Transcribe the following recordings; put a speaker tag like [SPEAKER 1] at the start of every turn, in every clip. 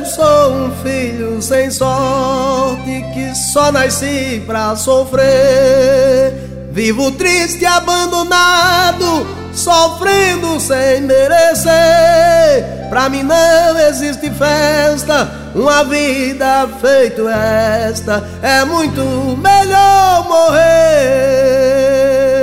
[SPEAKER 1] Eu sou um filho sem sorte que só nasci pra sofrer. Vivo triste, abandonado, sofrendo sem merecer. Pra mim não existe festa, uma vida feito esta é muito melhor morrer.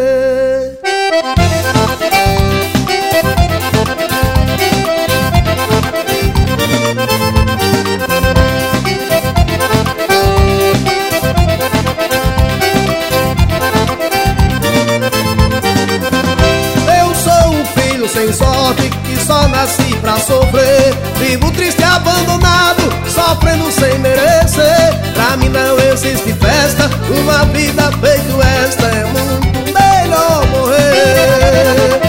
[SPEAKER 1] Sem sorte que só nasci pra sofrer. Vivo triste, abandonado, sofrendo sem merecer. Pra mim não existe festa, uma vida feito esta é muito melhor morrer.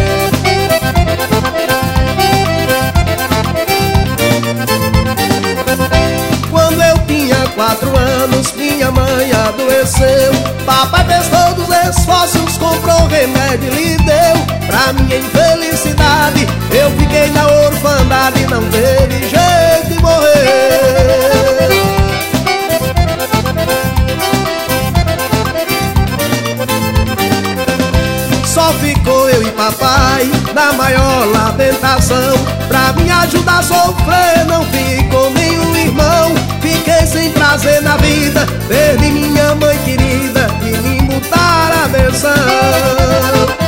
[SPEAKER 1] Quando eu tinha 4 anos, minha mãe adoeceu. Papai fez todos os esforços, comprou remédio e lhe deu. Pra minha infelicidade, eu fiquei na orfandade e não teve jeito de morrer. Só ficou eu e papai na maior lamentação. Pra me ajudar a sofrer não ficou nenhum irmão. Fiquei sem prazer na vida, perdi minha mãe querida e me botaram a versão.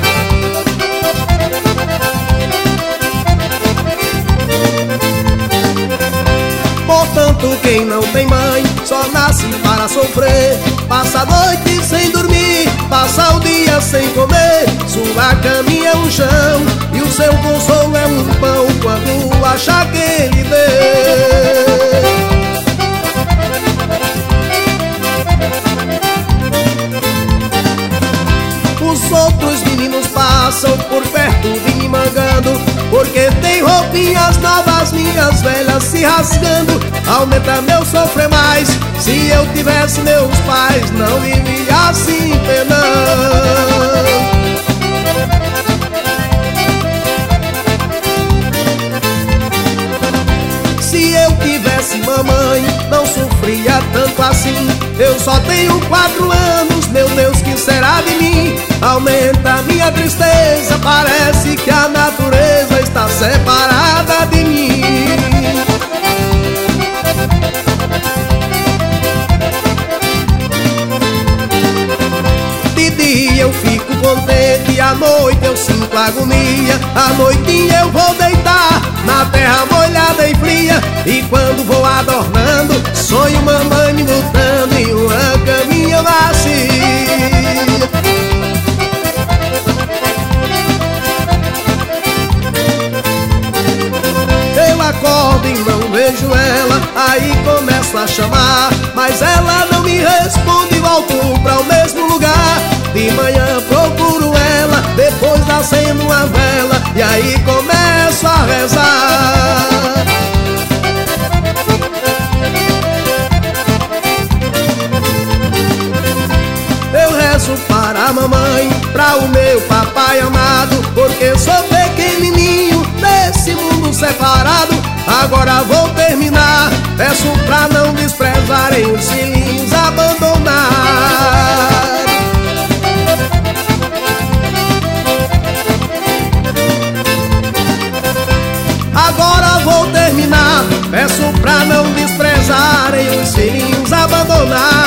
[SPEAKER 1] Portanto, quem não tem mãe só nasce para sofrer. Passa a noite sem dormir, passa o dia sem comer. Sua caminha é um chão e o seu consolo é um pão quando achar quem lhe dê. Os outros meninos passam por perto de mim mangando, porque tem roupinhas novas, minhas velhas se rasgando. Aumenta meu sofrer mais, se eu tivesse meus pais não vivia assim penando. Se eu tivesse mamãe, não sofria tanto assim. Eu só tenho 4 anos, meu Deus, que será de mim? Aumenta minha tristeza, parece que a natureza está separada de mim. De dia eu fico contente, à noite eu sinto agonia. À noitinha eu vou deitar na terra molhada e fria, e quando vou adornando, sonho mamãe me lutando em uma caminha macia. Eu acordo e não vejo ela, aí começo a chamar, mas ela não me responde e volto pra o mesmo lugar. De manhã procuro ela, depois acendo uma vela e aí começo a rezar. Eu rezo para a mamãe, para o meu papai amado, porque sou pequenininho nesse mundo separado. Agora vou terminar, peço pra não desprezarem os filhinhos abandonar. Agora vou terminar, peço pra não desprezarem os filhinhos abandonar.